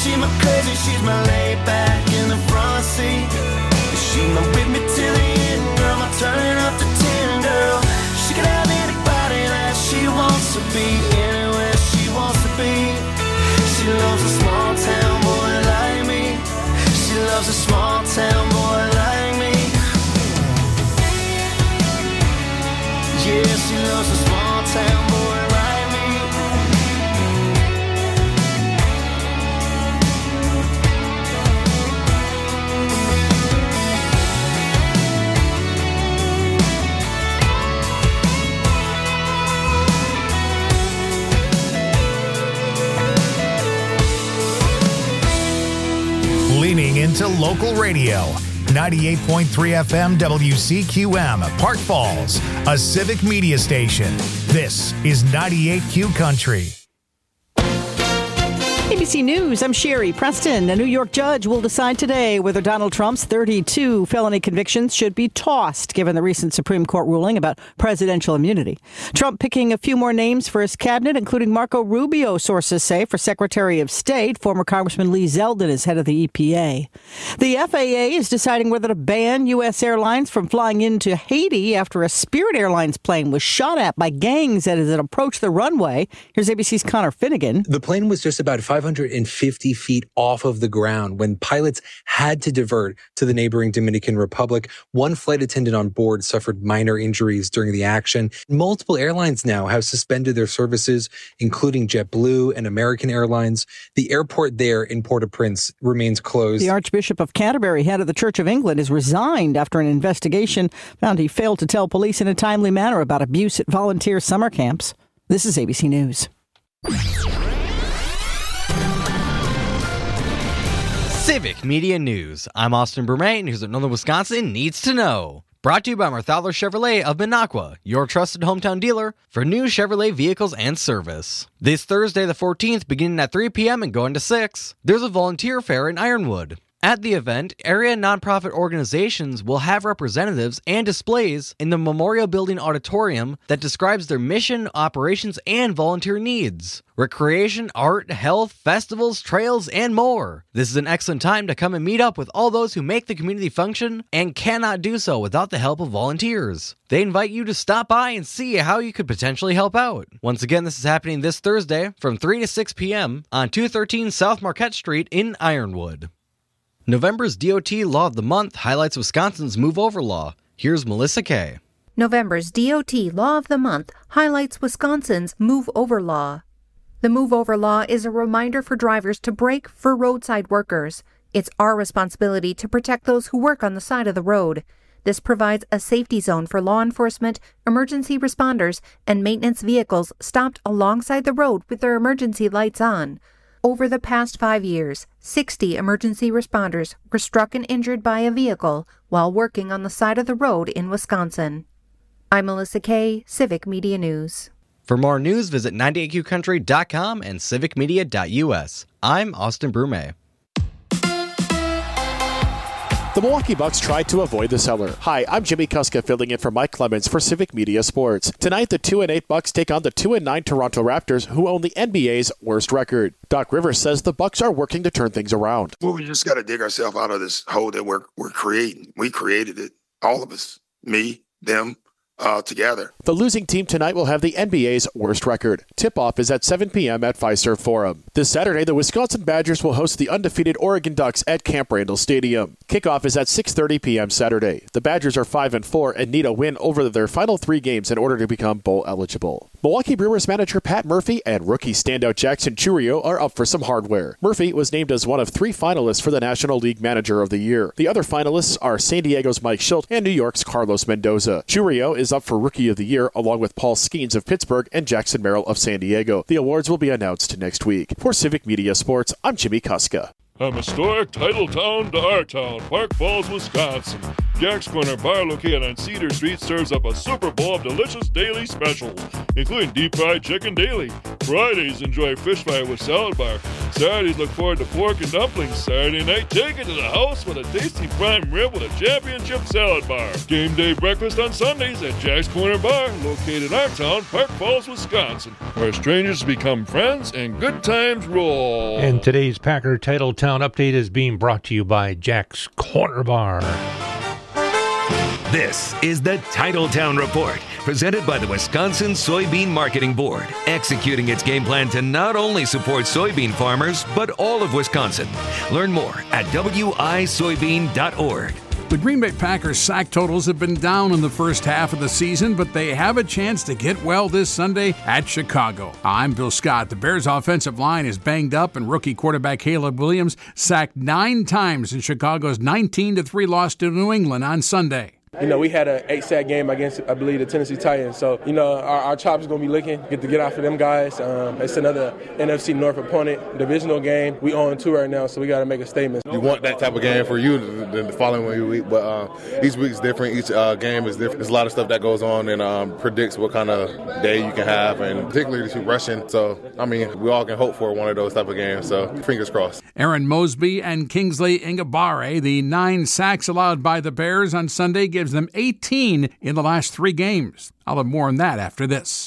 She's my crazy, she's my laid back in the front seat. She's my with me till the end, girl, my turn up to 10, girl. She can have anybody that she wants to be, anywhere she wants to be. She loves a small town boy like me. She loves a small town boy like me. Yeah, she loves a small town boy like me. Leaning into local radio. 98.3 FM WCQM, Park Falls, a civic media station. This is 98Q Country. ABC News, I'm Sherry Preston. A New York judge will decide today whether Donald Trump's 32 felony convictions should be tossed, given the recent Supreme Court ruling about presidential immunity. Trump picking a few more names for his cabinet, including Marco Rubio, sources say, for Secretary of State. Former Congressman Lee Zeldin is head of the EPA. The FAA is deciding whether to ban U.S. airlines from flying into Haiti after a Spirit Airlines plane was shot at by gangs as it approached the runway. Here's ABC's Connor Finnegan. The plane was just about 550 feet off of the ground when pilots had to divert to the neighboring Dominican Republic. One flight attendant on board suffered minor injuries during the action. Multiple airlines now have suspended their services, including JetBlue and American Airlines. The airport there in Port-au-Prince remains closed. The Archbishop of Canterbury, head of the Church of England, is resigned after an investigation found he failed to tell police in a timely manner about abuse at volunteer summer camps. This is ABC News. Civic Media News. I'm Austin Brumet, and here's what Northern Wisconsin needs to know. Brought to you by Marthaler Chevrolet of Minocqua, your trusted hometown dealer for new Chevrolet vehicles and service. This Thursday the 14th, beginning at 3 p.m. and going to 6, there's a volunteer fair in Ironwood. At the event, area nonprofit organizations will have representatives and displays in the Memorial Building Auditorium that describes their mission, operations, and volunteer needs. Recreation, art, health, festivals, trails, and more. This is an excellent time to come and meet up with all those who make the community function and cannot do so without the help of volunteers. They invite you to stop by and see how you could potentially help out. Once again, this is happening this Thursday from 3 to 6 p.m. on 213 South Marquette Street in Ironwood. November's DOT Law of the Month highlights Wisconsin's Move Over Law. Here's Melissa Kay. November's DOT Law of the Month highlights Wisconsin's Move Over Law. The Move Over Law is a reminder for drivers to brake for roadside workers. It's our responsibility to protect those who work on the side of the road. This provides a safety zone for law enforcement, emergency responders, and maintenance vehicles stopped alongside the road with their emergency lights on. Over the past 5 years, 60 emergency responders were struck and injured by a vehicle while working on the side of the road in Wisconsin. I'm Melissa Kay, Civic Media News. For more news, visit 98qcountry.com and civicmedia.us. I'm Austin Brumet. The Milwaukee Bucks tried to avoid the cellar. Hi, I'm Jimmy Kuska filling in for Mike Clemens for Civic Media Sports. Tonight, the 2-8 Bucks take on the 2-9 Toronto Raptors, who own the NBA's worst record. Doc Rivers says the Bucks are working to turn things around. Well, we just got to dig ourselves out of this hole that we're creating. We created it, all of us, me, them, together. The losing team tonight will have the NBA's worst record. Tip-off is at 7 p.m. at Fiserv Forum. This Saturday, the Wisconsin Badgers will host the undefeated Oregon Ducks at Camp Randall Stadium. Kickoff is at 6:30 p.m. Saturday. The Badgers are 5-4 and need a win over their final 3 games in order to become bowl eligible. Milwaukee Brewers manager Pat Murphy and rookie standout Jackson Chourio are up for some hardware. Murphy was named as one of 3 finalists for the National League Manager of the Year. The other finalists are San Diego's Mike Shildt and New York's Carlos Mendoza. Chourio is up for Rookie of the Year along with Paul Skeens of Pittsburgh and Jackson Merrill of San Diego. The awards will be announced next week. For Civic Media Sports, I'm Jimmy Kuska. From historic title town to our town, Park Falls, Wisconsin. Jack's Corner Bar located on Cedar Street serves up a Super Bowl of delicious daily specials, including deep fried chicken daily, Fridays, enjoy fish fry with salad bar. Saturdays, look forward to pork and dumplings. Saturday night, take it to the house with a tasty prime rib with a championship salad bar. Game day breakfast on Sundays at Jack's Corner Bar, located in our town, Park Falls, Wisconsin, where strangers become friends and good times roll. And today's Packer Titletown update is being brought to you by Jack's Corner Bar. This is the Titletown Report, presented by the Wisconsin Soybean Marketing Board, executing its game plan to not only support soybean farmers, but all of Wisconsin. Learn more at wisoybean.org. The Green Bay Packers' sack totals have been down in the first half of the season, but they have a chance to get well this Sunday at Chicago. I'm Bill Scott. The Bears' offensive line is banged up, and rookie quarterback Caleb Williams sacked 9 times in Chicago's 19-3 loss to New England on Sunday. You know, we had an 8-sack game against, I believe, the Tennessee Titans. So, you know, our chops is going to be licking, get after them guys. It's another NFC North opponent, divisional game. We 0-2 right now, so we got to make a statement. You want that type of game for you the following week, but each week is different. Each game is different. There's a lot of stuff that goes on and predicts what kind of day you can have, and particularly if you're rushing. So, I mean, we all can hope for one of those type of games, so fingers crossed. Aaron Mosby and Kingsley Ingabare, the 9 sacks allowed by the Bears on Sunday, gives them 18 in the last 3 games. I'll have more on that after this.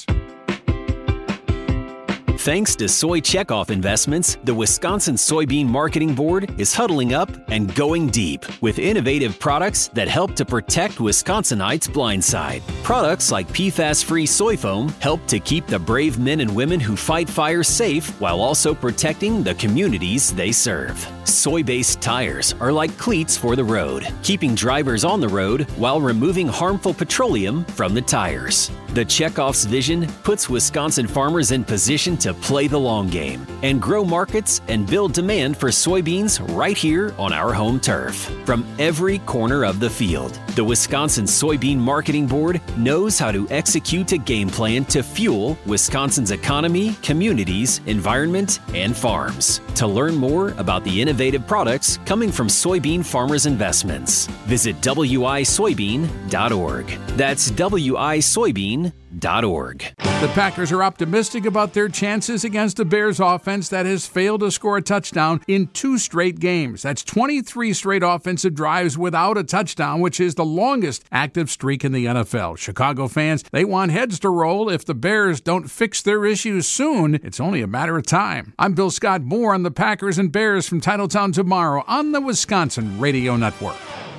Thanks to Soy Checkoff Investments, the Wisconsin Soybean Marketing Board is huddling up and going deep with innovative products that help to protect Wisconsinites' blind side. Products like PFAS-free soy foam help to keep the brave men and women who fight fires safe while also protecting the communities they serve. Soy-based tires are like cleats for the road, keeping drivers on the road while removing harmful petroleum from the tires. The Checkoff's vision puts Wisconsin farmers in position to play the long game and grow markets and build demand for soybeans right here on our home turf. From every corner of the field, the Wisconsin Soybean Marketing Board knows how to execute a game plan to fuel Wisconsin's economy, communities, environment, and farms. To learn more about the innovative products coming from soybean farmers' investments, visit wisoybean.org. That's wisoybean.org. The Packers are optimistic about their chances against a Bears offense that has failed to score a touchdown in 2 straight games. That's 23 straight offensive drives without a touchdown, which is the longest active streak in the NFL. Chicago fans, they want heads to roll. If the Bears don't fix their issues soon, it's only a matter of time. I'm Bill Scott. More on the Packers and Bears from Titletown tomorrow on the Wisconsin Radio Network.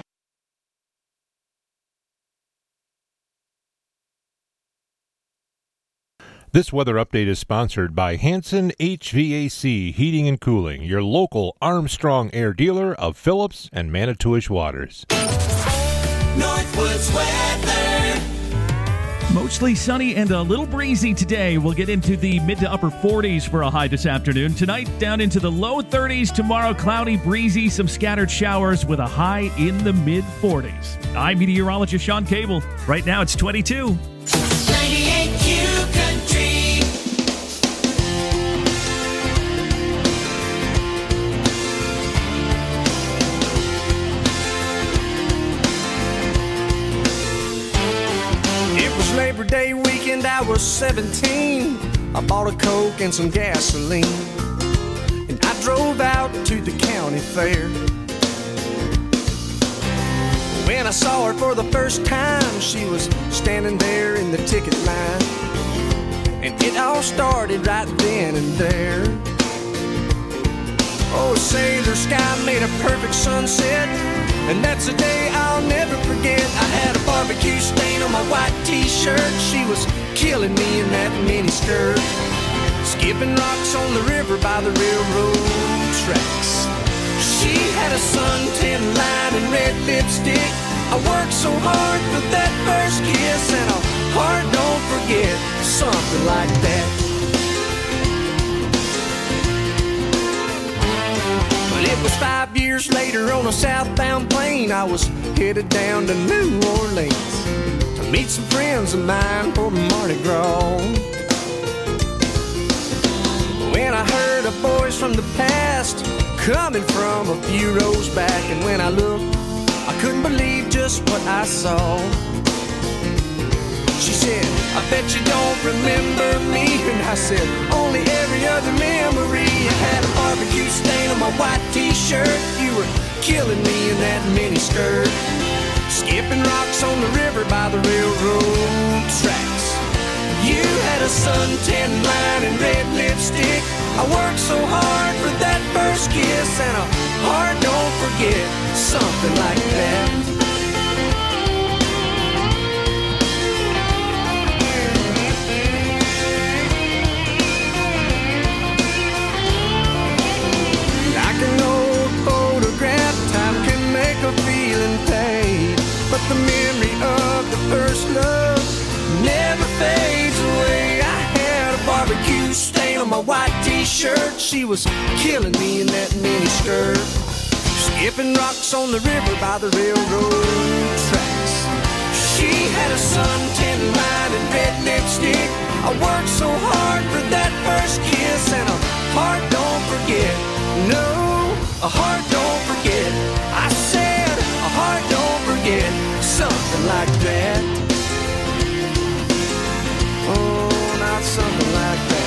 This weather update is sponsored by Hanson HVAC Heating and Cooling, your local Armstrong Air dealer of Phillips and Manitowish Waters. Northwoods weather. Mostly sunny and a little breezy today. We'll get into the mid to upper 40s for a high this afternoon. Tonight, down into the low 30s. Tomorrow, cloudy, breezy, some scattered showers with a high in the mid 40s. I'm meteorologist Sean Cable. Right now, it's 22. 98Q Country. It was Labor Day weekend, I was 17. I bought a Coke and some gasoline, and I drove out to the county fair. When I saw her for the first time, she was standing there in the ticket line, and it all started right then and there. Oh, sailor sky made a perfect sunset, and that's a day I'll never forget. I had a barbecue stain on my white t-shirt. She was killing me in that mini skirt, skipping rocks on the river by the railroad tracks. She had a suntan line and red lipstick. I worked so hard for that first kiss, and a heart don't forget, something like that. But it was 5 years later on a southbound plane. I was headed down to New Orleans to meet some friends of mine for Mardi Gras. When I heard a voice from the past coming from a few rows back, and when I looked, I couldn't believe just what I saw. She said, I bet you don't remember me. And I said, only every other memory. I had a barbecue stain on my white t-shirt. You were killing me in that mini skirt. Skipping rocks on the river by the railroad tracks. You had a suntan line and red lipstick. I worked so hard for that first kiss, and a heart don't forget, something like that. Like an old photograph, time can make a feeling fade, but the memory of the first love never fades away. I had a barbecue stain on my white t-shirt. She was killing me in that mini skirt. Skipping rocks on the river by the railroad tracks. She had a suntan line and red lipstick. I worked so hard for that first kiss, and a heart don't forget. No, a heart don't forget. I said a heart don't forget. Something like that. Oh, not something like that.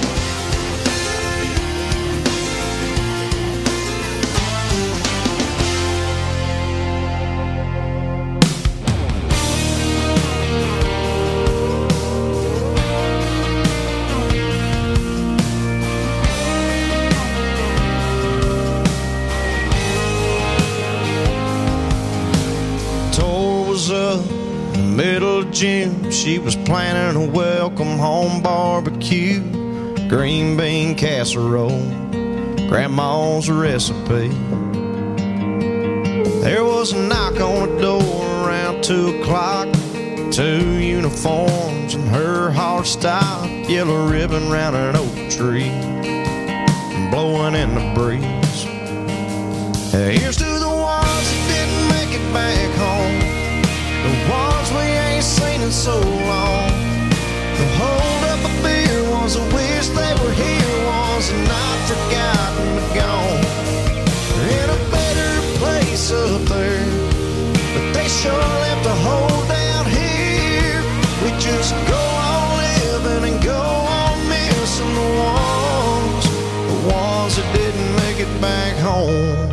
Tour was up in the middle of June. She was planning a welcome home barbecue, green bean casserole, grandma's recipe. There was a knock on the door around 2 o'clock. 2 uniforms and her hard stop, yellow ribbon round an oak tree, blowing in the breeze. Here's to the ones that didn't make it back home, the ones we ain't seen in so long. The hold up a beer was a wish they were here, was a not forgotten but gone. They're in a better place up there, but they sure left a hole down here. We just go on living and go on missing the ones that didn't make it back home.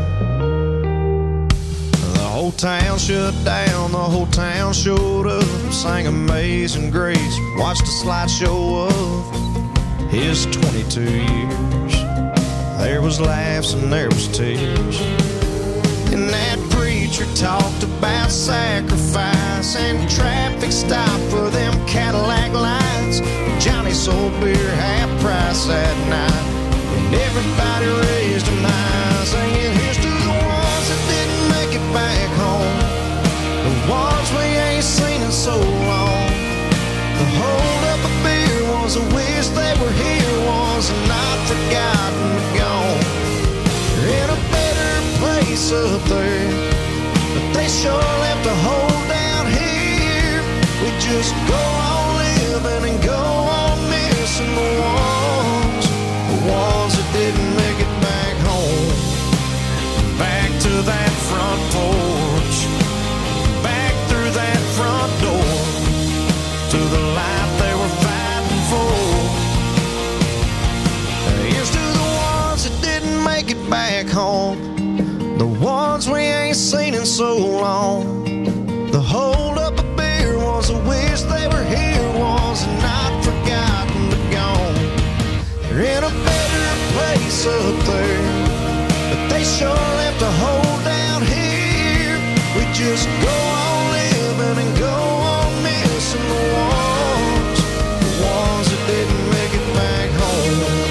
The whole town shut down, the whole town showed up, sang Amazing Grace, watched a slideshow of his 22 years. There was laughs and there was tears, and that preacher talked about sacrifice and traffic stop for them Cadillac lights. Johnny sold beer half price that night, and everybody raised them high, singing, here's to the ones that didn't make it back home, the ones we ain't seen in so long. The hold up a beer was a wish they were here, was a not forgotten but gone. They're in a better place up there, but they sure left a hole down here. We just go on living and go on missing the ones that didn't make it back home. Back to that front porch, back through that front door, to the life they were fighting for. Here's to the ones that didn't make it back home, the ones we ain't seen in so long. The hold up a beer was a wish they were here, was not forgotten but gone. They're in a better place up there, but they sure left a hole down here. We just go on living and go on missing the ones that didn't make it back home.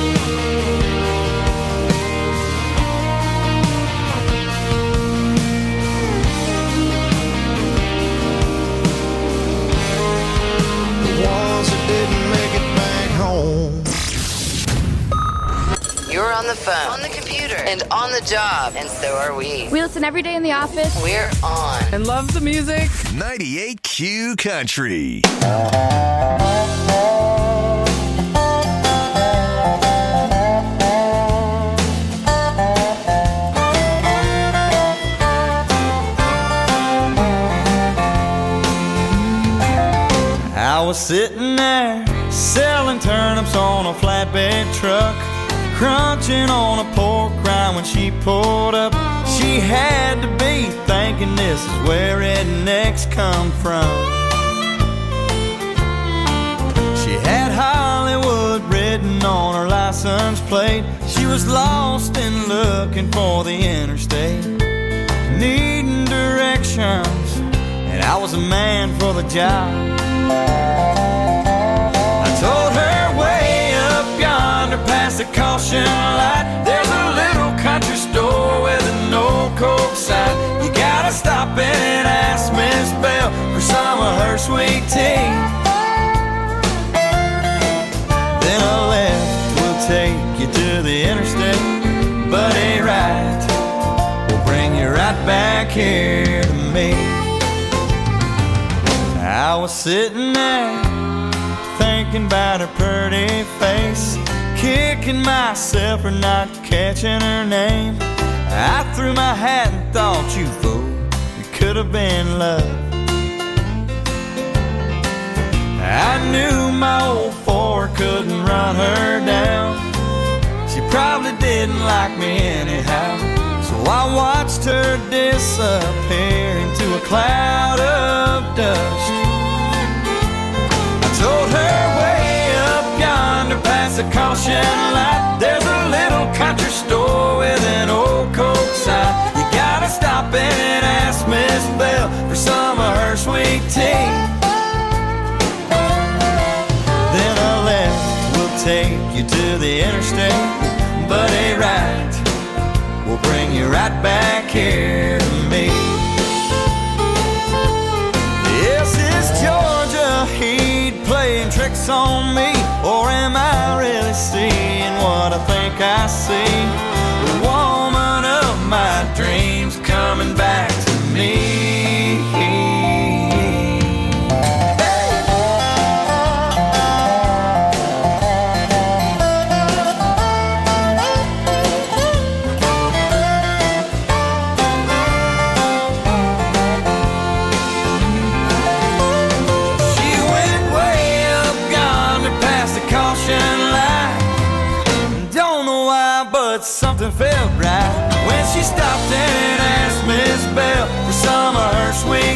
You're on the phone, on the computer, and on the job, and so are we. We listen every day in the office. We're on. And love the music. 98Q Country. I was sitting there selling turnips on a flatbed truck, crunching on a pork rind when she pulled up. She had to be thinking this is where rednecks come from. She had Hollywood written on her license plate. She was lost and looking for the interstate, needing directions, and I was a man for the job. I told her way up yonder past the caution light, there's a little country store with an old Coke sign. You gotta stop in and ask Miss Bell for some of her sweet tea. Then a left will take you to the interstate, but a right will bring you right back here to me. I was sitting there thinking about her pretty face, kicking myself for not catching her name. I threw my hat and thought, you fool, it could have been love. I knew my old Ford couldn't run her down. She probably didn't like me anyhow, so I watched her disappear into a cloud of dust. I told her way up yonder past the caution light, there's a little country store with an old Coke sign. You gotta stop in and ask Miss Bell for some of her sweet tea. Then a left will take you to the interstate, but a right will bring you right back here to me. Yes, it's Georgia Heat playing tricks on me, or am I really seeing what I think I see? The woman of my dreams coming back to me. Something felt right when she stopped and asked Miss Bell for some of her sweet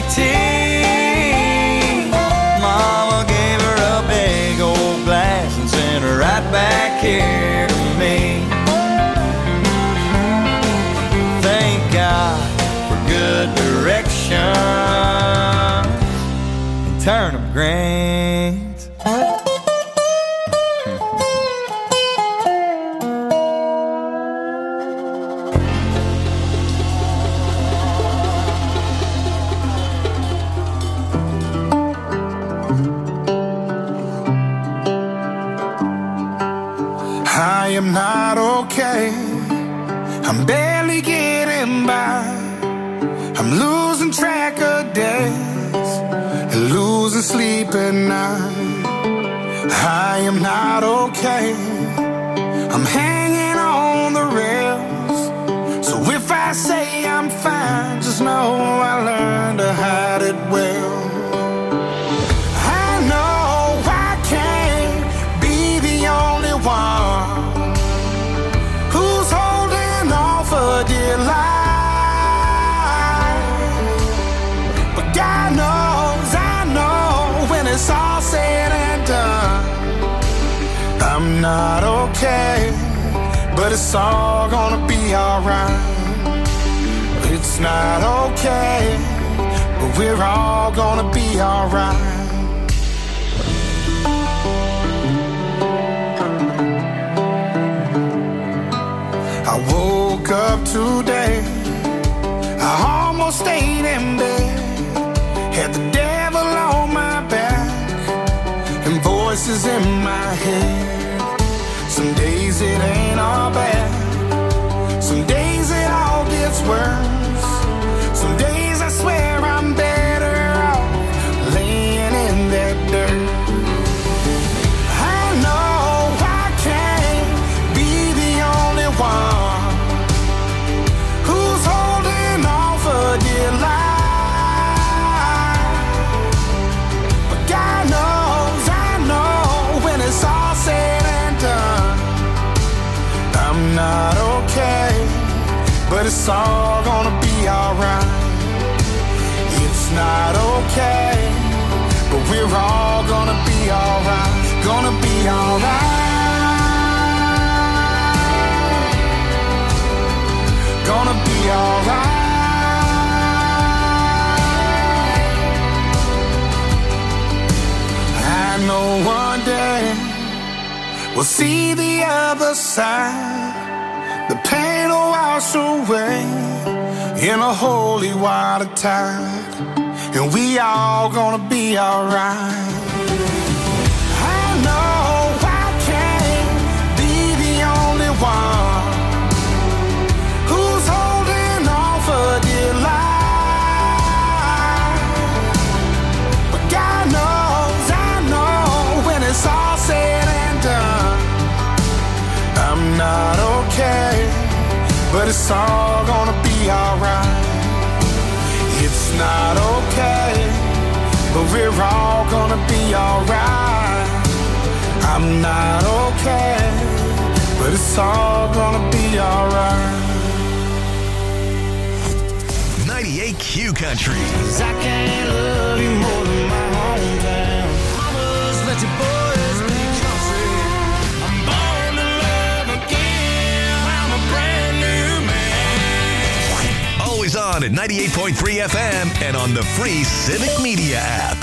tea. Mama gave her a big old glass and sent her right back here to me. Thank God for good direction and turnip greens. I am not okay, I'm barely getting by. I'm losing track of days and losing sleep at night. I am not okay, I'm hanging on the rails. So if I say I'm fine, just know I learned to hide it well. I know I can't be the only one who's holding on for dear life, but God knows, I know, when it's all said and done, I'm not okay, but it's all gonna be alright. It's not okay, but we're all gonna be alright. I woke up today, I almost stayed in bed, had the devil on my back and voices in my head. Some days it ain't all bad, some days it all gets worse. Some days I swear I'm better off laying in that dirt. I know I can't be the only one who's holding on for dear life, but God knows but it's all gonna be alright. It's not okay, but we're all gonna be alright. Gonna be alright. Gonna be alright. I know one day we'll see the other side. The pain will wash away in a holy water tide, and we all gonna be alright. I know I can't be the only one who's holding on for dear life, but God knows, I know when it's all said and done, I'm not okay, but it's all gonna be alright. It's not okay, but we're all gonna be alright. I'm not okay, but it's all gonna be alright. 98Q Country. 'Cause I can't love you more than my hometown. Mamas, let your boys be country. I'm born to love again. I'm a brand new man. Always on at 98.3 FM and on the free Civic Media app.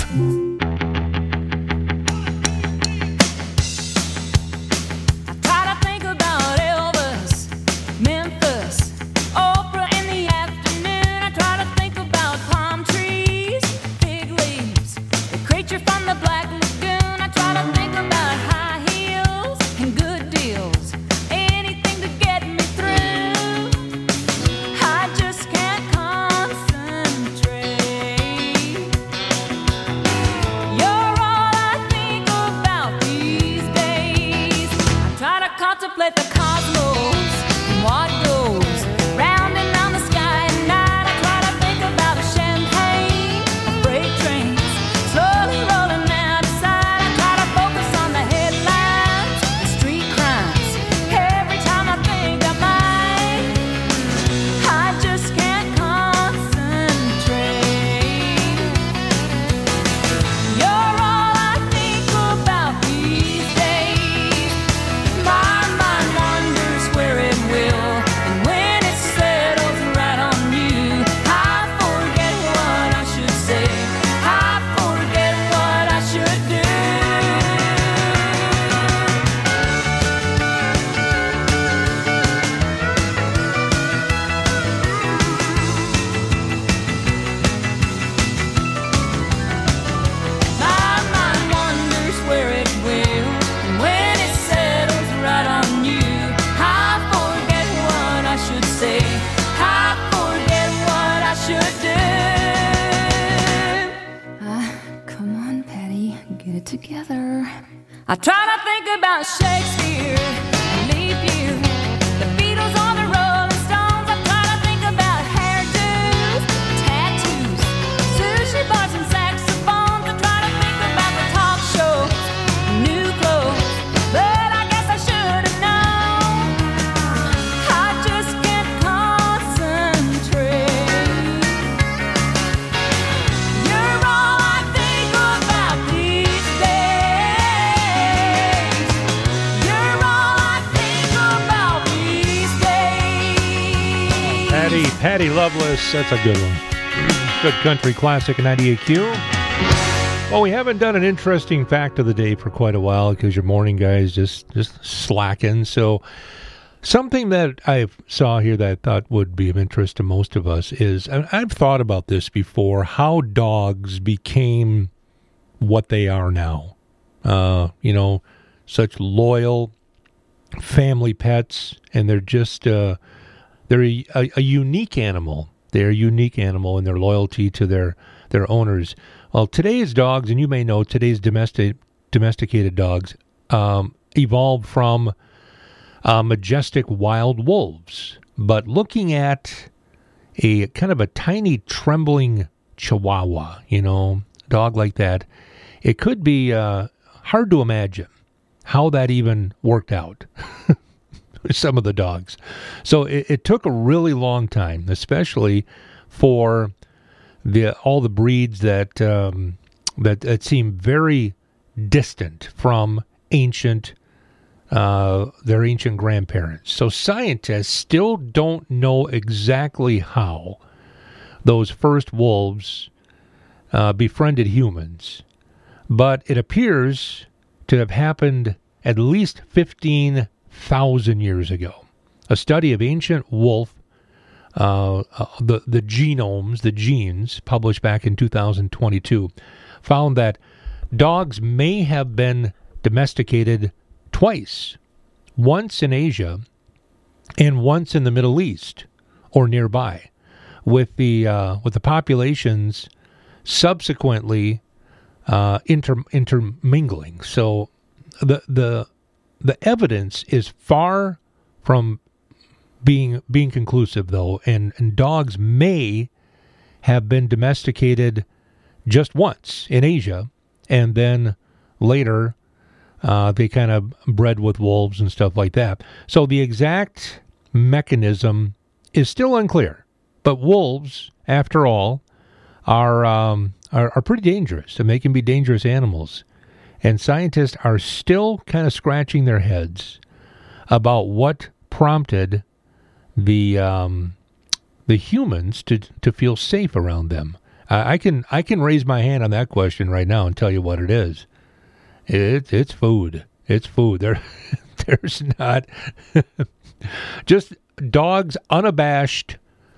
Try to think about Elvis, Memphis, Oprah in the afternoon. I try to think about palm trees, fig leaves, the creature from the Black Lagoon. I try to think about high heels and good deals, anything to get me through. I just can't concentrate. You're all I think about these days. I try to contemplate the cosmos and what goes round and round the sky at night. I try to think about a champagne, freight trains slowly rolling out of sight. I try to focus on the headlines and street crimes every time I think I might. I just can't concentrate. You're all I think about these days. My mind wanders where it will, and when it settles right on you, I forget what I should say. I forget what I should do. My mind wanders where it will, and when it settles right on you, I forget what I should say. I forget what I should do. Come on, Patty, get it together. I try to think about Shakespeare, leave you, the Beatles or the Rolling Stones. I try to think about hairdos, tattoos, sushi bars and saxophones. I try to think about the talk shows, new clothes, but I guess I should have known. I just can't concentrate. You're all I think about these days. You're all I think about these days. Patty Loveless, that's a good one. Good country classic in 98Q. Well, we haven't done an interesting fact of the day for quite a while because your morning guys just slacking. So something that I saw here that I thought would be of interest to most of us is, I've thought about this before, how dogs became what they are now. Such loyal family pets, and they're just they're a unique animal. They're a unique animal in their loyalty to their owners. Well, today's dogs, and you may know today's domesticated dogs, evolved from majestic wild wolves. But looking at a kind of a tiny trembling Chihuahua, dog like that, it could be hard to imagine how that even worked out. some of the dogs. So it took a really long time, especially for all the breeds that seem very distant from their ancient grandparents. So scientists still don't know exactly how those first wolves befriended humans, but it appears to have happened at least 15,000 years ago. A study of ancient wolf, the genomes, the genes, published back in 2022, found that dogs may have been domesticated twice, once in Asia and once in the Middle East or nearby, with the populations subsequently intermingling. So the evidence is far from being conclusive, though, and dogs may have been domesticated just once in Asia, and then later they kind of bred with wolves and stuff like that. So the exact mechanism is still unclear, but wolves, after all, are pretty dangerous, and they can be dangerous animals. And scientists are still kind of scratching their heads about what prompted the humans to feel safe around them. I can raise my hand on that question right now and tell you what it is. It's food. It's food. There's not just dogs' unabashed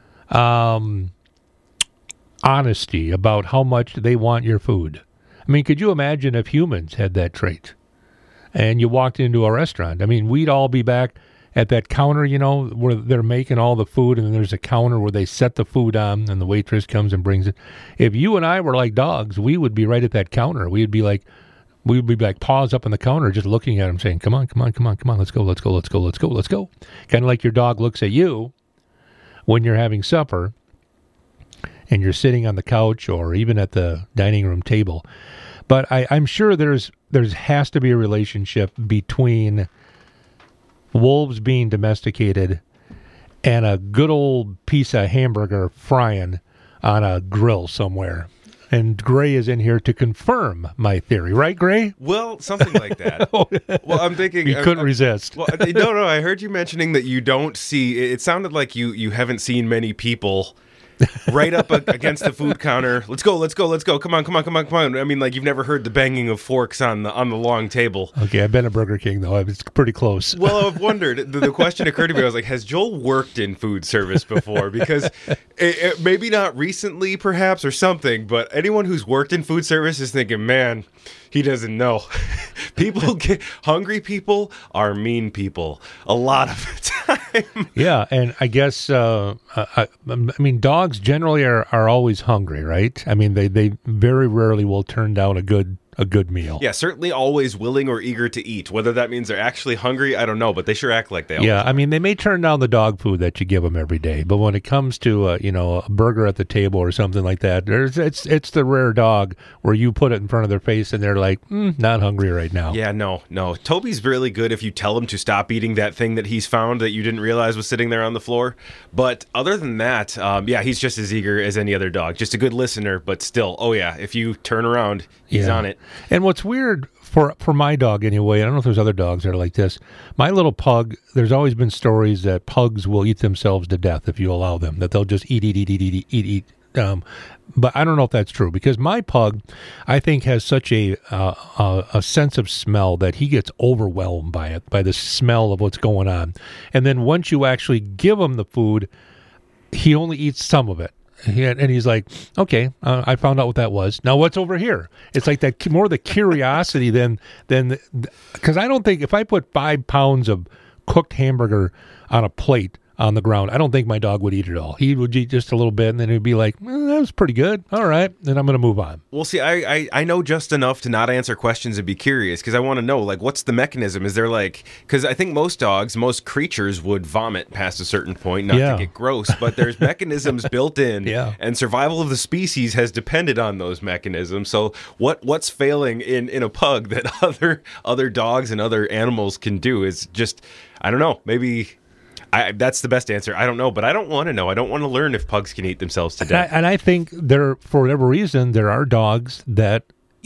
honesty about how much they want your food. I mean, could you imagine if humans had that trait and you walked into a restaurant? I mean, we'd all be back at that counter, where they're making all the food, and there's a counter where they set the food on and the waitress comes and brings it. If you and I were like dogs, we would be right at that counter. We would be like paws up on the counter, just looking at them saying, come on, let's go. Kind of like your dog looks at you when you're having supper and you're sitting on the couch or even at the dining room table. But I'm sure there has to be a relationship between wolves being domesticated and a good old piece of hamburger frying on a grill somewhere. And Gray is in here to confirm my theory. Right, Gray? Well, something like that. Well, I'm thinking... You couldn't resist. Well, no, I heard you mentioning that you don't see... It sounded like you haven't seen many people right up against the food counter. Let's go. Come on. I mean, like, you've never heard the banging of forks on the long table. Okay, I've been at Burger King, though. It's pretty close. Well, I've wondered. The question occurred to me. I was like, has Joel worked in food service before? Because maybe not recently, perhaps, or something, but anyone who's worked in food service is thinking, man, he doesn't know. Hungry people are mean people a lot of the time. Yeah, and I guess, I mean, dogs generally are always hungry, right? I mean, they very rarely will turn down a good meal. Yeah, certainly always willing or eager to eat. Whether that means they're actually hungry, I don't know, but they sure act like they are. Yeah, I mean, they may turn down the dog food that you give them every day, but when it comes to a burger at the table or something like that, it's the rare dog where you put it in front of their face and they're like, not hungry right now. Yeah, no. Toby's really good if you tell him to stop eating that thing that he's found that you didn't realize was sitting there on the floor. But other than that, he's just as eager as any other dog. Just a good listener, but still, if you turn around, he's on it. And what's weird for my dog anyway, I don't know if there's other dogs that are like this. My little pug, there's always been stories that pugs will eat themselves to death if you allow them, that they'll just eat. But I don't know if that's true, because my pug, I think, has such a sense of smell that he gets overwhelmed by the smell of what's going on. And then once you actually give him the food, he only eats some of it. And he's like, okay, I found out what that was. Now what's over here? It's like that, more the curiosity than because I don't think if I put 5 pounds of cooked hamburger on a plate on the ground, I don't think my dog would eat it all. He would eat just a little bit, and then he'd be like, that was pretty good. All right, then I'm going to move on. Well, see, I know just enough to not answer questions and be curious, because I want to know, like, what's the mechanism? Is there, like, because I think most creatures would vomit past a certain point, not to get gross, but there's mechanisms built in, and survival of the species has depended on those mechanisms. So what's failing in a pug that other dogs and other animals can do is just... I don't know. Maybe that's the best answer. I don't know, but I don't want to know. I don't want to learn if pugs can eat themselves to death. And I think for whatever reason, there are dogs that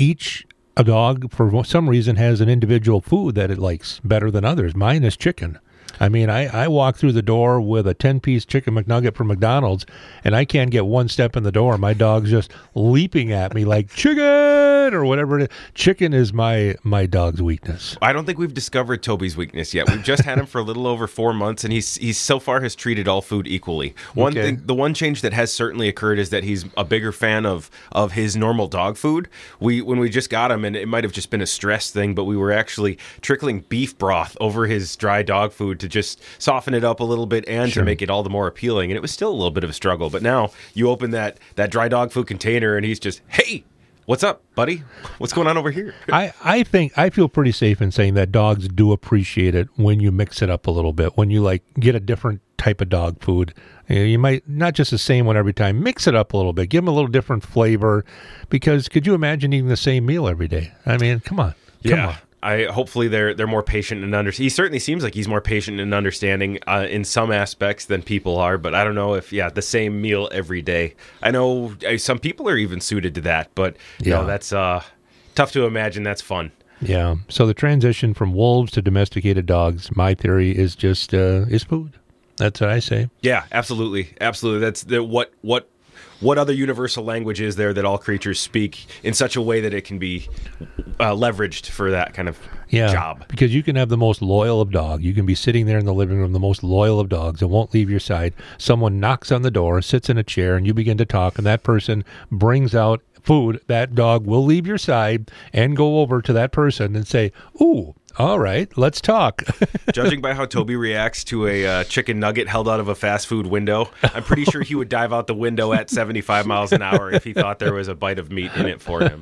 a dog, for some reason, has an individual food that it likes better than others. Mine is chicken. I mean, I walk through the door with a 10-piece chicken McNugget from McDonald's, and I can't get one step in the door. My dog's just leaping at me like, chicken, or whatever it is. Chicken is my dog's weakness. I don't think we've discovered Toby's weakness yet. We've just had him for a little over 4 months, and he's so far has treated all food equally. The one change that has certainly occurred is that he's a bigger fan of his normal dog food. When we just got him, and it might have just been a stress thing, but we were actually trickling beef broth over his dry dog food to just soften it up a little bit and to make it all the more appealing. And it was still a little bit of a struggle. But now you open that dry dog food container and he's just, hey, what's up, buddy? What's going on over here? I feel pretty safe in saying that dogs do appreciate it when you mix it up a little bit. When you get a different type of dog food. You might not just the same one every time. Mix it up a little bit. Give them a little different flavor. Because could you imagine eating the same meal every day? I mean, come on. Come on. Hopefully they're more patient and understanding. He certainly seems like he's more patient and understanding in some aspects than people are, but I don't know if the same meal every day. I know some people are even suited to that, but that's tough to imagine. That's fun. Yeah. So the transition from wolves to domesticated dogs, my theory is just is food. That's what I say. Yeah, absolutely, absolutely. That's what other universal language is there that all creatures speak in such a way that it can be leveraged for that kind of job? Because you can have the most loyal of dog. You can be sitting there in the living room, the most loyal of dogs, and won't leave your side. Someone knocks on the door, sits in a chair, and you begin to talk, and that person brings out food. That dog will leave your side and go over to that person and say, ooh, all right, let's talk. Judging by how Toby reacts to a chicken nugget held out of a fast food window, I'm pretty sure he would dive out the window at 75 miles an hour if he thought there was a bite of meat in it for him.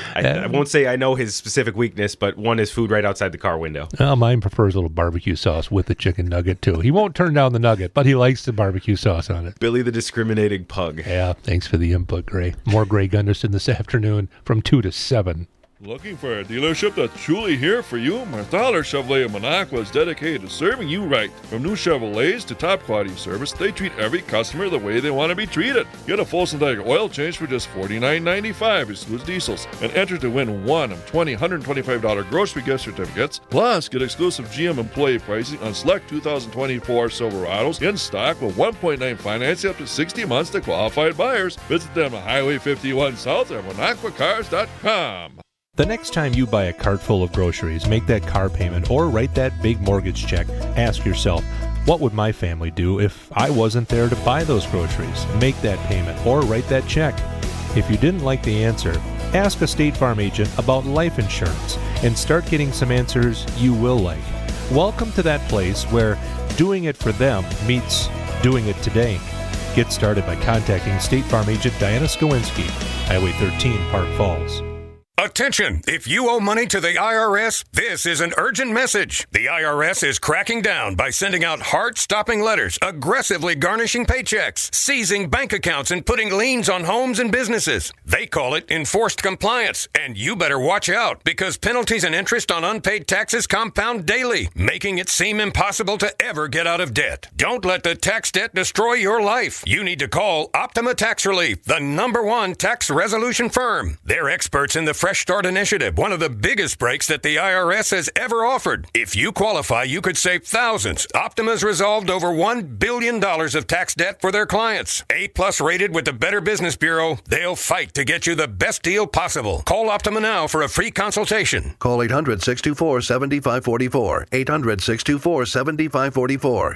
I won't say I know his specific weakness, but one is food right outside the car window. Well, mine prefers a little barbecue sauce with the chicken nugget, too. He won't turn down the nugget, but he likes the barbecue sauce on it. Billy the discriminating pug. Yeah, thanks for the input, Gray. More Gray Gunderson this afternoon from 2 to 7. Looking for a dealership that's truly here for you? Marthaler Chevrolet of Minocqua is dedicated to serving you right. From new Chevrolets to top quality service, they treat every customer the way they want to be treated. Get a full synthetic oil change for just $49.95, excludes diesels, and enter to win one of 20 $125 grocery gift certificates. Plus, get exclusive GM employee pricing on select 2024 Silverados in stock with 1.9 financing up to 60 months to qualified buyers. Visit them at Highway 51 South at MinocquaCars.com. The next time you buy a cart full of groceries, make that car payment, or write that big mortgage check, ask yourself, what would my family do if I wasn't there to buy those groceries? Make that payment, or write that check. If you didn't like the answer, ask a State Farm agent about life insurance and start getting some answers you will like. Welcome to that place where doing it for them meets doing it today. Get started by contacting State Farm agent Diana Skowinski, Highway 13, Park Falls. Attention! If you owe money to the IRS, this is an urgent message. The IRS is cracking down by sending out heart-stopping letters, aggressively garnishing paychecks, seizing bank accounts, and putting liens on homes and businesses. They call it enforced compliance, and you better watch out because penalties and interest on unpaid taxes compound daily, making it seem impossible to ever get out of debt. Don't let the tax debt destroy your life. You need to call Optima Tax Relief, the #1 tax resolution firm. They're experts in the Fresh Start Initiative, one of the biggest breaks that the IRS has ever offered. If you qualify, you could save thousands. Optima's resolved over $1 billion of tax debt for their clients. A+ rated with the Better Business Bureau, they'll fight to get you the best deal possible. Call Optima now for a free consultation. Call 800-624-7544. 800-624-7544.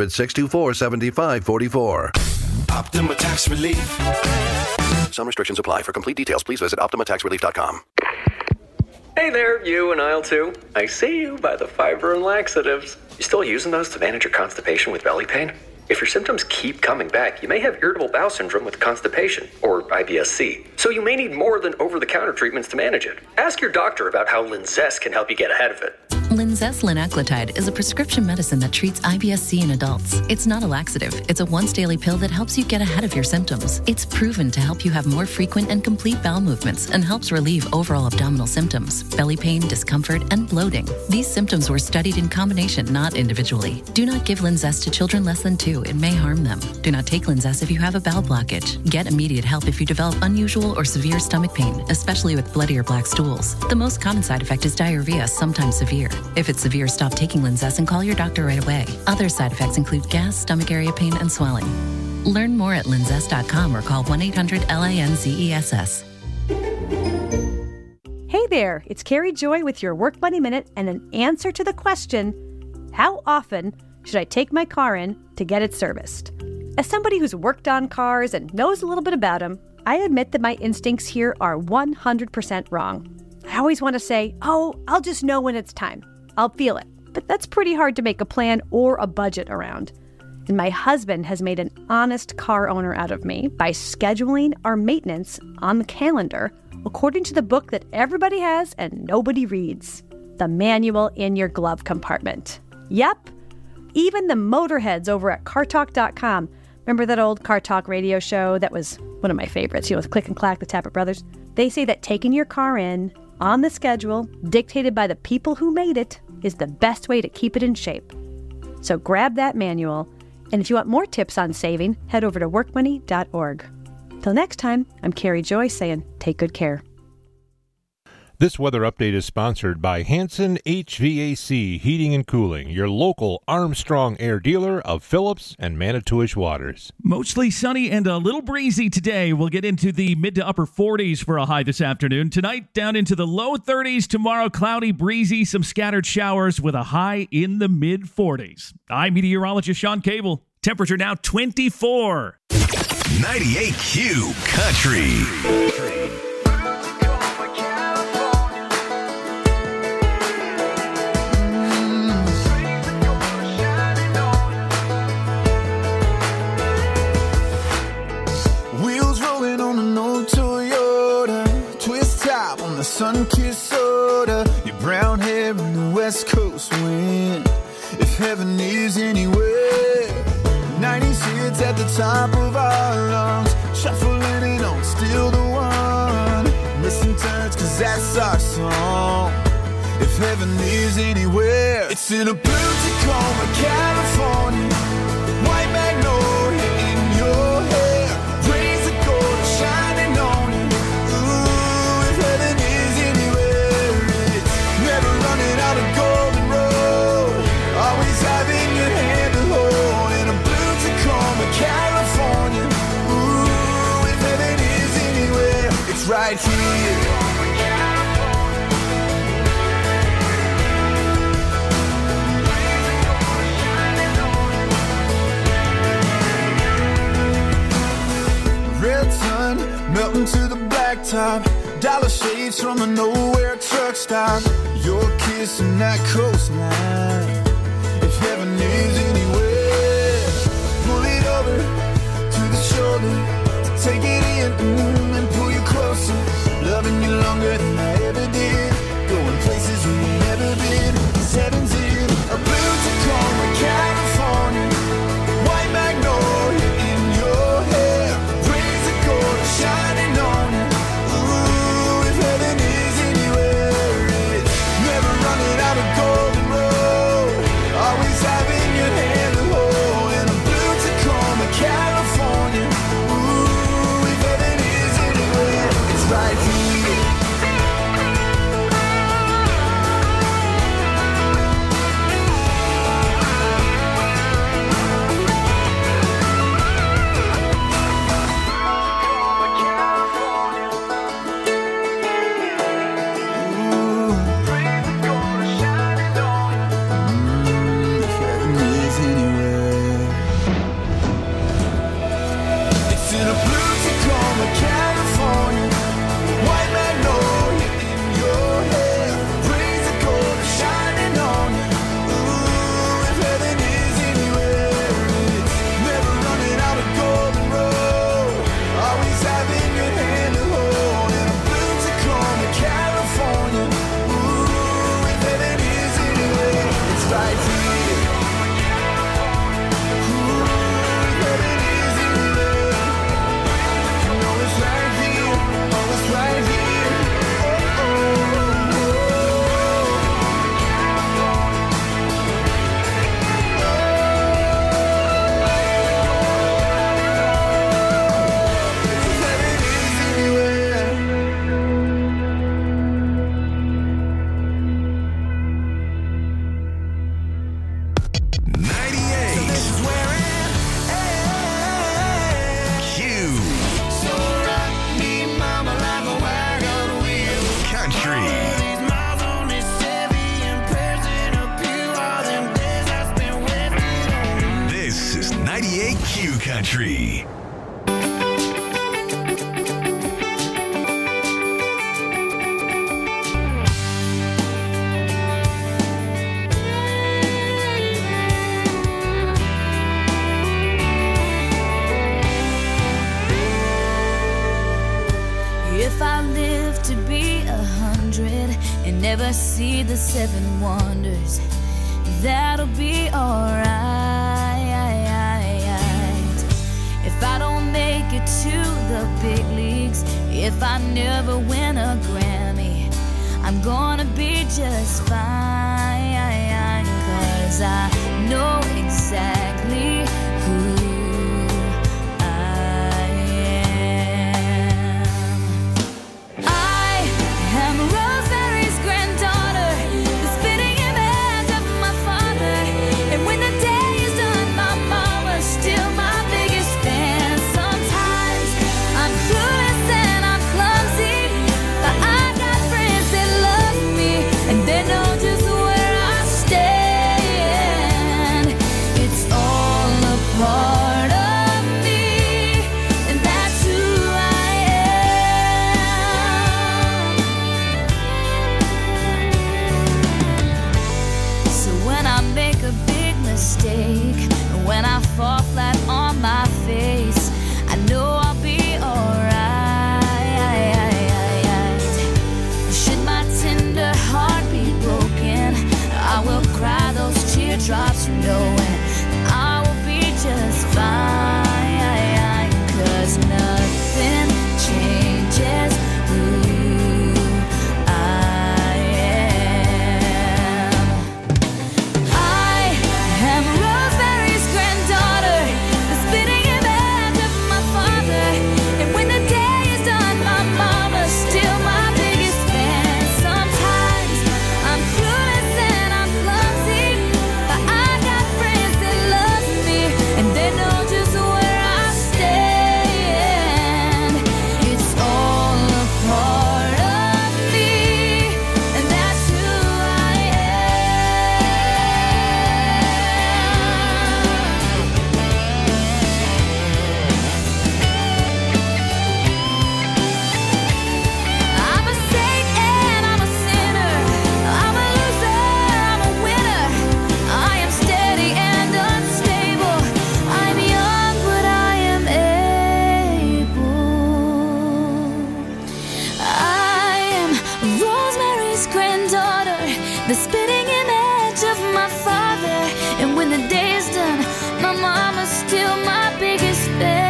800-624-7544. Optima Tax Relief. Some restrictions apply. For complete details, please visit OptimaTaxRelief.com. Hey there, you in aisle 2. I see you by the fiber and laxatives. You still using those to manage your constipation with belly pain? If your symptoms keep coming back, you may have irritable bowel syndrome with constipation, or IBS-C. So you may need more than over-the-counter treatments to manage it. Ask your doctor about how Linzess can help you get ahead of it. Linzess linaclotide is a prescription medicine that treats IBS-C in adults. It's not a laxative. It's a once-daily pill that helps you get ahead of your symptoms. It's proven to help you have more frequent and complete bowel movements and helps relieve overall abdominal symptoms, belly pain, discomfort, and bloating. These symptoms were studied in combination, not individually. Do not give Linzess to children less than 2. It may harm them. Do not take Linzess if you have a bowel blockage. Get immediate help if you develop unusual or severe stomach pain, especially with bloody or black stools. The most common side effect is diarrhea, sometimes severe. If it's severe, stop taking Linzess and call your doctor right away. Other side effects include gas, stomach area pain, and swelling. Learn more at linzess.com or call 1-800-LINZESS. Hey there, it's Carrie Joy with your Work Money Minute and an answer to the question, how often should I take my car in to get it serviced? As somebody who's worked on cars and knows a little bit about them, I admit that my instincts here are 100% wrong. I always want to say, oh, I'll just know when it's time. I'll feel it. But that's pretty hard to make a plan or a budget around. And my husband has made an honest car owner out of me by scheduling our maintenance on the calendar according to the book that everybody has and nobody reads, the manual in your glove compartment. Yep, even the motorheads over at CarTalk.com. Remember that old Car Talk radio show that was one of my favorites, with Click and Clack, the Tappet Brothers? They say that taking your car in on the schedule, dictated by the people who made it, is the best way to keep it in shape. So grab that manual, and if you want more tips on saving, head over to workmoney.org. Till next time, I'm Carrie Joy saying, take good care. This weather update is sponsored by Hanson HVAC Heating and Cooling, your local Armstrong Air dealer of Phillips and Manitowish waters. Mostly sunny and a little breezy today. We'll get into the mid to upper 40s for a high this afternoon. Tonight, down into the low 30s. Tomorrow, cloudy, breezy, some scattered showers with a high in the mid 40s. I'm meteorologist Sean Cable. Temperature now 24. 98Q Country. Sun-kissed soda, your brown hair in the West Coast wind. If heaven is anywhere, 90s hits at the top of our lungs, shuffling and on still the one. Missing turns, cause that's our song. If heaven is anywhere, it's in a blue Tacoma, California. White magnolia in your hair, rays of gold shining on you. Out a golden road, always having your hand to hold in a blue Tacoma, California. Ooh, if heaven is anywhere, it's right here. Red sun melting to the blacktop, dollar shades from a nowhere truck stop. Your kiss and that coastline. If heaven is anywhere, pull it over to the shoulder, take it in and pull you closer. Loving you longer than I ever did, going places we've never been. Cause heaven's in a blue Tacoma, California. White magnolia in your hair, rays of gold shining on you. Ooh, if heaven is anywhere, it's never running out of golden road, always having your hand to hold in a blue Tacoma, California. Ooh, if heaven is Q Country. If I live to be 100 and never see the 7 wonders, that'll be alright. If I don't make it to the big leagues, if I never win a Grammy, I'm gonna be just fine, 'cause I know exactly who when I fall flat on my face, I know I'll be alright. Should my tender heart be broken, I will cry those teardrops knowing I will be just fine, 'cause nothing changes who I am. I am Rosemary's granddaughter, the spitting image of my father. And when the day is done, my mama's still my biggest fan. Sometimes I'm clueless and I'm clumsy, but I got friends that love me, and they know just where I stand. It's all a part of me, and that's who I I'm a saint and I'm a sinner. I'm a loser, I'm a winner. I am steady and unstable. I'm young, but I am able. I am Rosemary's granddaughter, the spitting image of my father. And when the day is done, my mama's still my biggest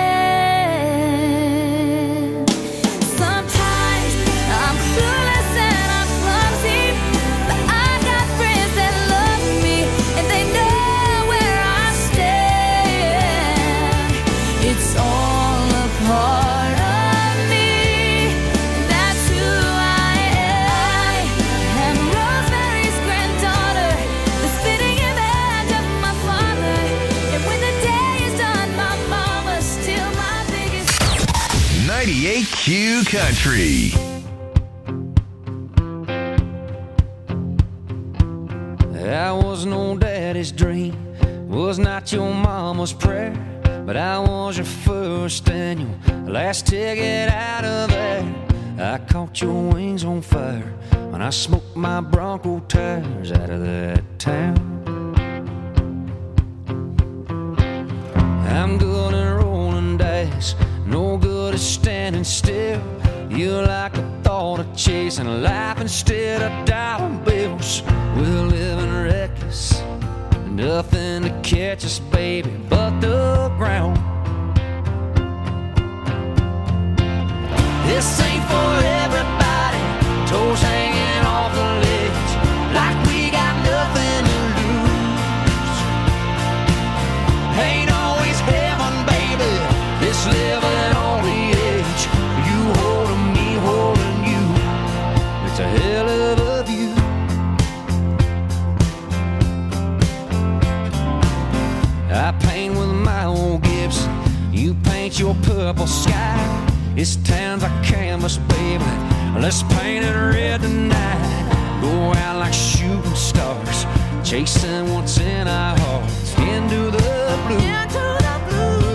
fan. Sometimes I'm clueless and I'm clumsy, but I got friends that love me, and they know where I stand. It's all a part of me, and that's who I am. Rosemary's granddaughter, the spitting image of my father. And when the day is done, my mama's still my biggest 98 Q Country. I was no daddy's dream, was not your mama's prayer, but I was your first and your last ticket out of there. I caught your wings on fire when I smoked my Bronco tires out of that town. I'm good at rolling dice, no good at standing still. You like the thought of chasing life instead of dollar bills. We're living reckless, nothing to catch us, baby, but the ground. This ain't for everybody, toes hanging off the ledge, like we got nothing to lose. Ain't always heaven, baby, this living on the edge. You holding me, holding you, it's a hell of a view. I paint with my old Gibson, you paint your purple sky. This town's a canvas, baby, let's paint it red tonight. Go out like shooting stars, chasing what's in our hearts, into the blue. Into the blue.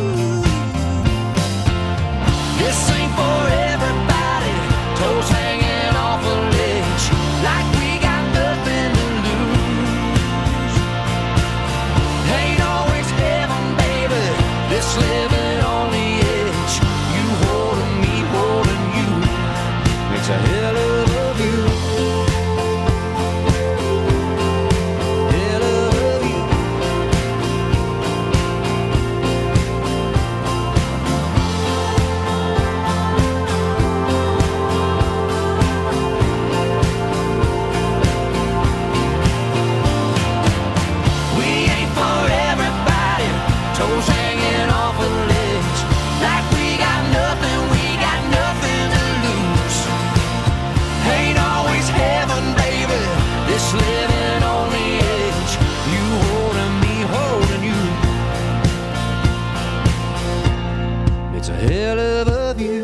It's a hell of a view.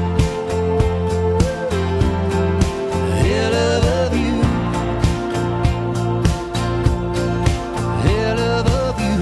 A hell of a view. A hell of a view.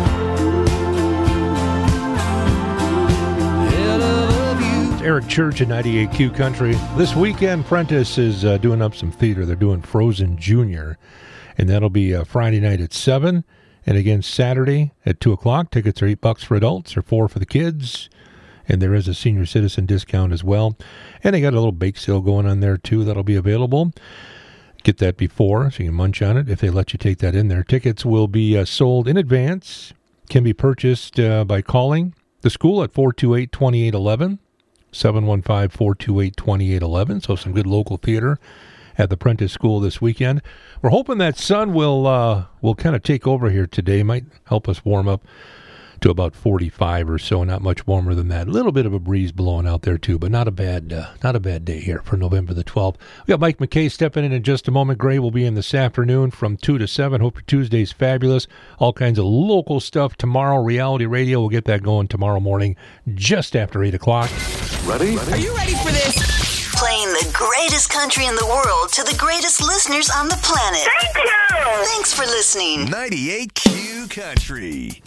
A hell of a view. It's Eric Church at 98Q Country. This weekend, Prentice is doing up some theater. They're doing Frozen Junior, and that'll be Friday night at 7, and again Saturday at 2 o'clock. Tickets are $8 for adults or $4 for the kids, and there is a senior citizen discount as well. And they got a little bake sale going on there too that'll be available. Get that before so you can munch on it if they let you take that in there. Tickets will be sold in advance, can be purchased by calling the school at 428-2811, 715-428-2811. So some good local theater at the Prentice School this weekend. We're hoping that sun will kind of take over here today. Might help us warm up to about 45 or so. Not much warmer than that. A little bit of a breeze blowing out there too, but not a bad day here for November the 12th. We got Mike McKay stepping in just a moment. Gray will be in this afternoon from 2 to 7. Hope your Tuesday's fabulous. All kinds of local stuff tomorrow. Reality Radio, we'll get that going tomorrow morning just after 8 o'clock. Ready? Are you ready for this? Playing the greatest country in the world to the greatest listeners on the planet. Thank you! Thanks for listening. 98Q Country.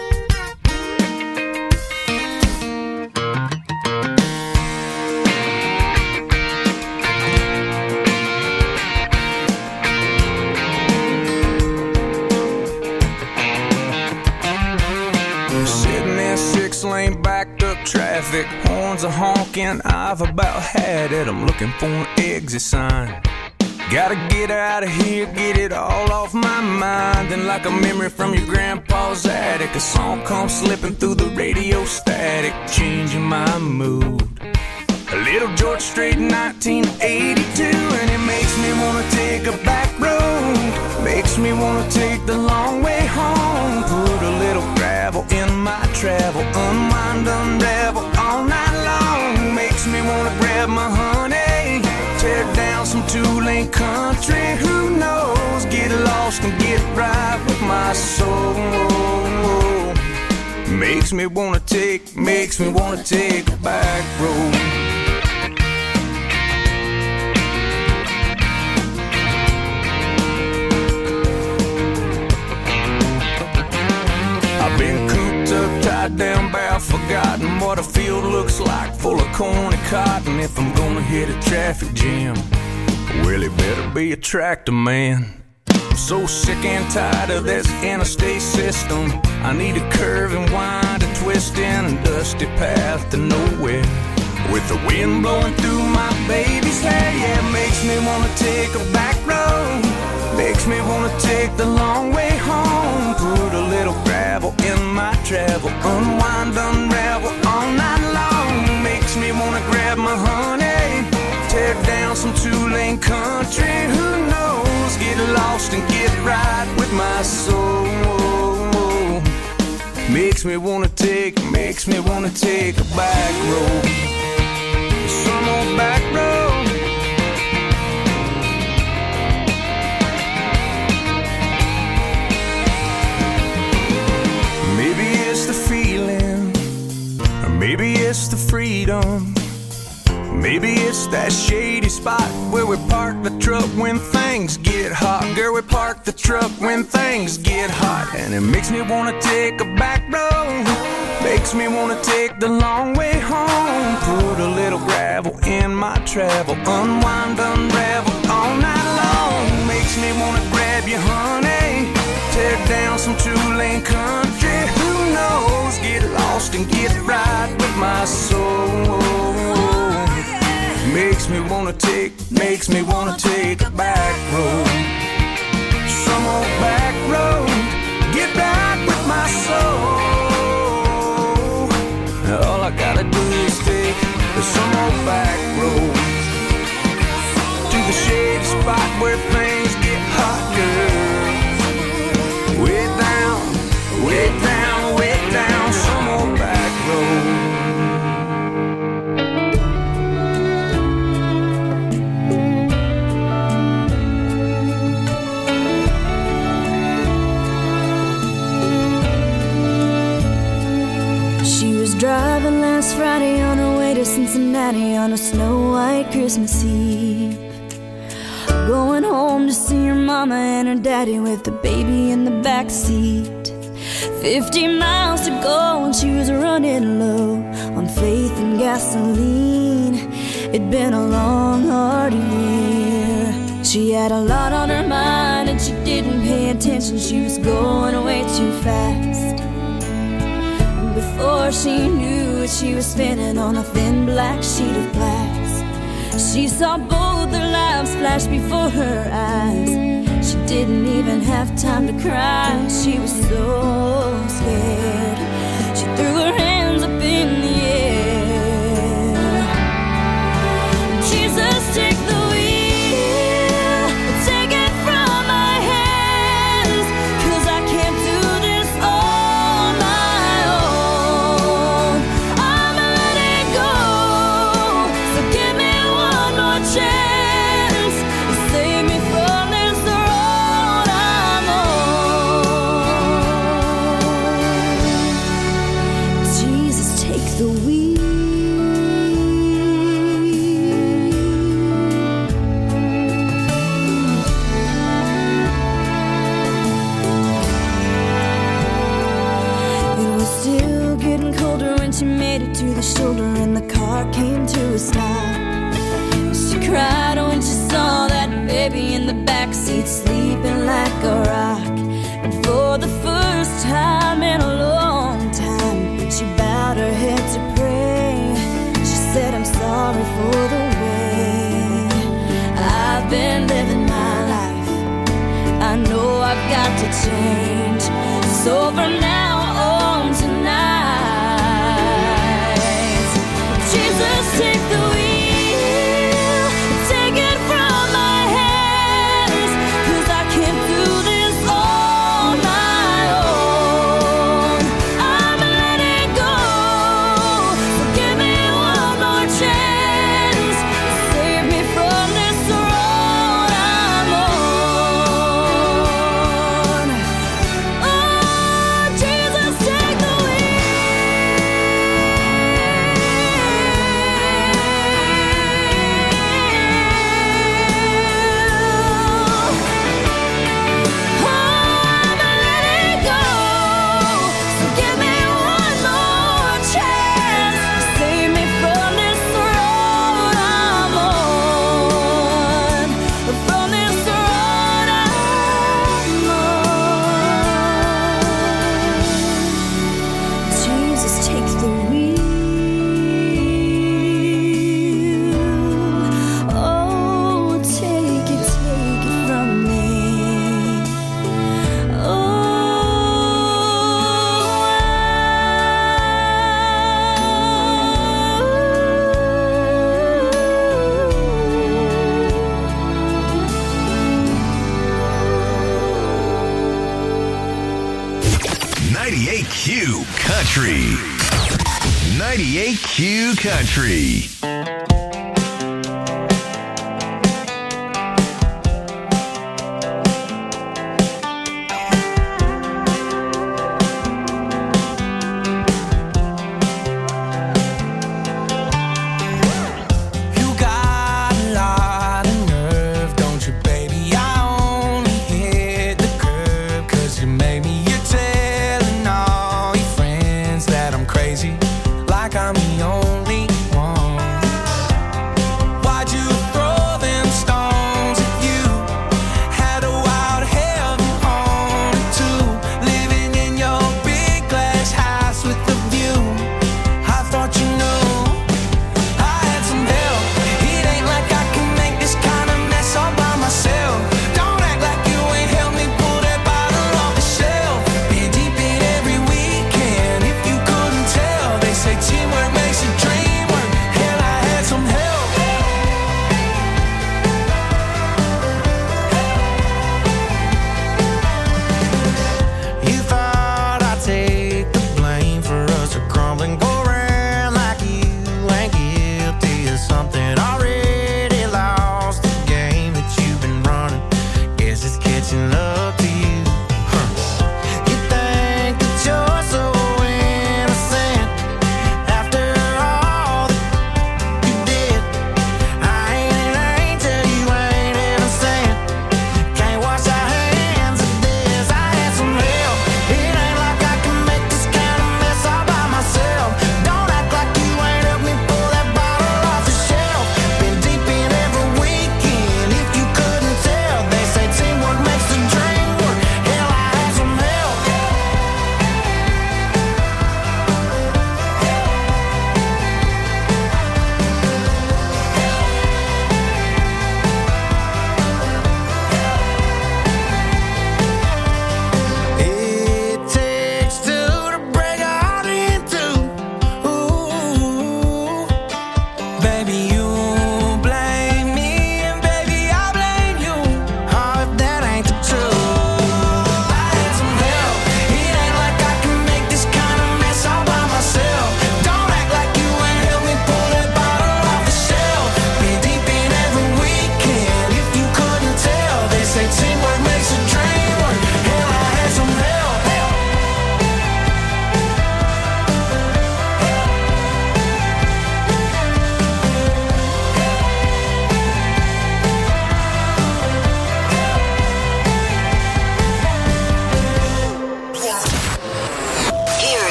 Sitting in 6-lane backed up traffic, horns are honking, I've about had it. I'm looking for an exit sign. Gotta get out of here, get it all off my mind. And like a memory from your grandpa's attic, a song comes slipping through the radio static, changing my mood. A little George Strait, 1982, and it makes me wanna take a back road. Makes me wanna take the long way home. Put a little gravel in my travel, unwind, unravel all night long. Makes me wanna grab my honey, tear down some two-lane country. Who knows? Get lost and get right with my soul. Makes me wanna take a back road. I've been cooped up, tied down, bound, forgotten what a field looks like, full of corn and cotton. If I'm gonna hit a traffic jam, well, it better be a tractor man. I'm so sick and tired of this interstate system. I need a curve and wind, a twist in a dusty path to nowhere. With the wind blowing through my baby's hair, yeah, it makes me wanna take a back road. Makes me wanna take the long way home. Put a little gravel in my travel, unwind, unravel all night long. Makes me wanna grab my honey, tear down some two-lane country. Who knows? Get lost and get right with my soul. Makes me wanna take a back road. Some old back road. Maybe it's the feeling, or maybe it's the freedom. Maybe it's that shady spot where we park the truck when things get hot. Girl, we park the truck when things get hot. And it makes me wanna take a back road. Makes me wanna take the long way home. Put a little gravel in my travel, unwind, unravel all night long. Makes me wanna grab you, honey, tear down some two-lane country. Who knows? Get lost and get right with my soul. Makes me wanna take a back road. Some old back road, get back with my soul. All I gotta do is take some old back road to the shady spot where things get hot, girl. Way down, way down, way down, some old back road. She was driving last Friday on her way to Cincinnati on a snow-white Christmas Eve. Going home to see her mama and her daddy with the baby in the back seat. 50 miles to go and she was running low on faith and gasoline. It'd been a long, hard year. She had a lot on her mind and she didn't pay attention. She was going way too fast. Before she knew it, she was spinning on a thin black sheet of glass. She saw both their lives flash before her eyes. She didn't even have time to cry. She was so scared. She threw her hands up in the air. Jesus, take the wheel, take it from my hands, 'cause I can't do this on my own. I'm letting go, so give me one more chance. Save me from this road I'm on. Jesus, take the wheel. It was still getting colder when she made it to the shoulder and the car came to a stop. She cried when she saw that baby in the backseat sleeping like a rock. And for the first time in a long time, she bowed her head to pray. She said, I'm sorry for the way I've been living my life. I know I've got to change. So from now on tonight, Jesus, take the wheel, take it from my hands, 'cause I can't do this on my own. I'm letting go, so give me one more chance. Save me from this road I'm on. Oh, Jesus, take the Q Country. 98 Q Country. Teamwork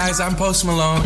guys, I'm Post Malone.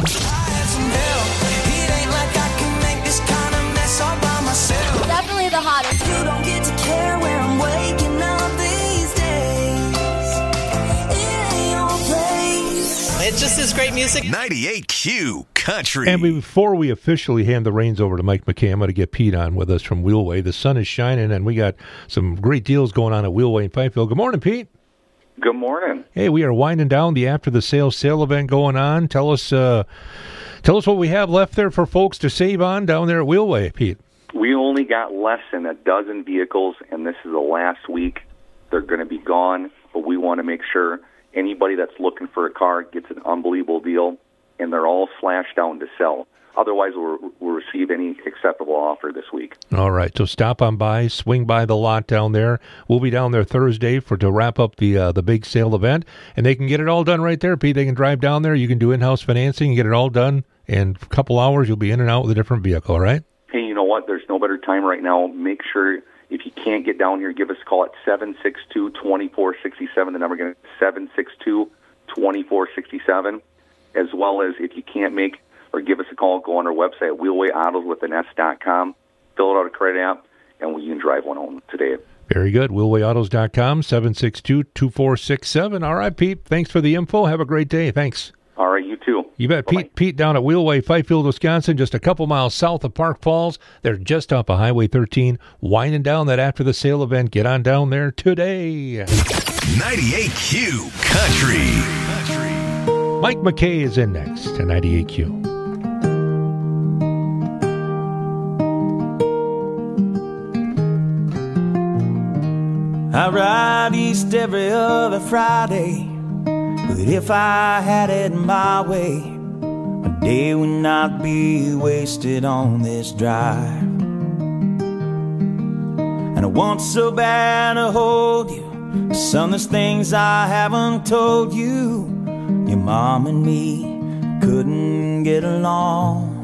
Definitely the hottest. You don't get to care where I'm waking up these days. It ain't your place. It just is great music. 98Q Country. And before we officially hand the reins over to Mike McKay, I'm going to get Pete on with us from Wheelway. The sun is shining, and we got some great deals going on at Wheelway in Pikeville. Good morning, Pete. Good morning. Hey, we are winding down the after the sale event going on. Tell us what we have left there for folks to save on down there at Wheelway, Pete. We only got less than a dozen vehicles, and this is the last week. They're going to be gone, but we want to make sure anybody that's looking for a car gets an unbelievable deal, and they're all slashed down to sell. Otherwise, we'll receive any acceptable offer this week. All right, so stop on by, swing by the lot down there. We'll be down there Thursday to wrap up the big sale event, and they can get it all done right there, Pete. They can drive down there. You can do in-house financing and get it all done. In a couple hours, you'll be in and out with a different vehicle, all right? Hey, you know what? There's no better time right now. Make sure if you can't get down here, give us a call at 762-2467. The number again, 762-2467. As well as if you can't make or give us a call, go on our website at wheelwayautos.com, fill out a credit app, and you can drive one home today. Very good. Wheelwayautos.com, 762-2467. All right, Pete, thanks for the info. Have a great day. Thanks. All right, you too. You bet. Bye-bye. Pete down at Wheelway, Fifield, Wisconsin, just a couple miles south of Park Falls. They're just up of Highway 13, winding down that after the sale event. Get on down there today. 98Q Country. Mike McKay is in next to 98Q. I ride east every other Friday, but if I had it my way, my day would not be wasted on this drive. And I want so bad to hold you, some of the things I haven't told you. Your mom and me couldn't get along.